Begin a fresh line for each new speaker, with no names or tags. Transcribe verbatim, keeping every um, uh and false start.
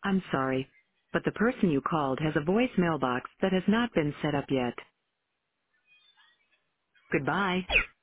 I'm sorry, but the person you called has a voice mailbox that has not been set up yet. Goodbye.